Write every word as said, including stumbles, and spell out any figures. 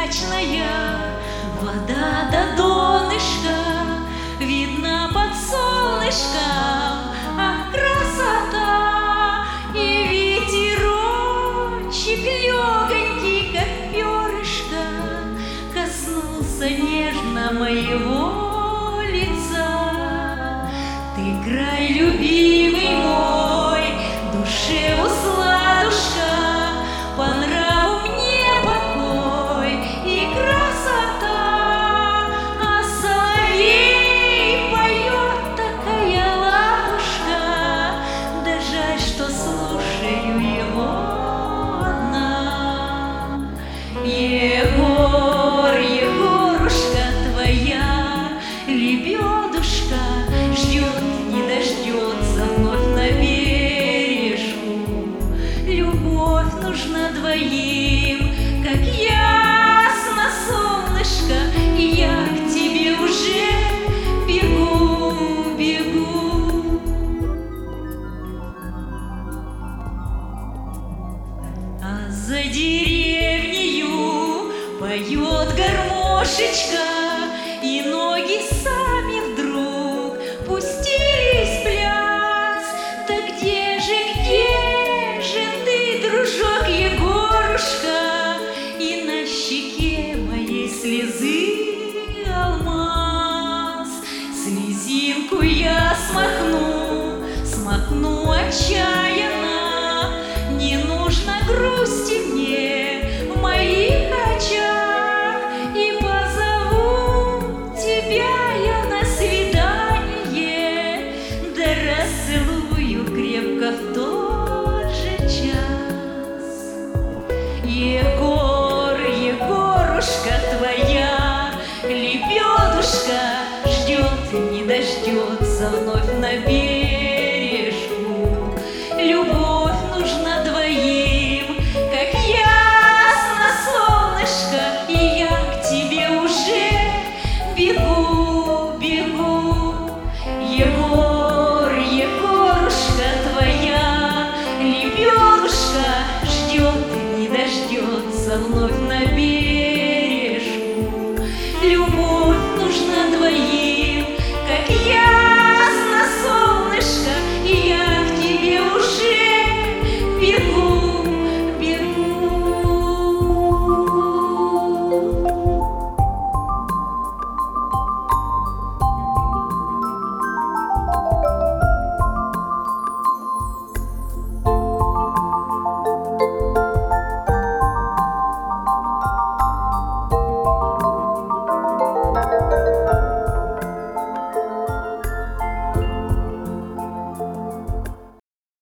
прозрачная, вода до донышка видна под солнышком, ах, красота! И ветерочек легонький, как перышко, коснулся нежно моего лица. Ты край любимый мой, душеву сладушка, по нраву мне покой и красота. А соловей поет, такая ладушка, да жаль, что слушаю его одна. Егор, Егорушка, твоя лебедушка ждет, не дождется вновь на бережку. Любовь нужна двоим, как ясно солнышко, и я к тебе уже бегу, бегу. А за деревнею поет гармошечка, и ноги сами вдруг пустились в пляс. Да где же, где же ты, дружок Егорушка, и на щеке моей слезы алмаз? Слезинку я смахну, смахну отчаянно, не нужно грусти мне в моих очах, и позову тебя я на свидание, да расцелую крепко в тот же час. Егор, Егорушка, твоя лебедушка ждет, не дождется вновь на бережку. Любовь нужна двоим, как ясно солнышко, и я к тебе уже бегу, бегу. Егор, Егорушка, твоя лебедушка ждет, не дождется вновь на берегу.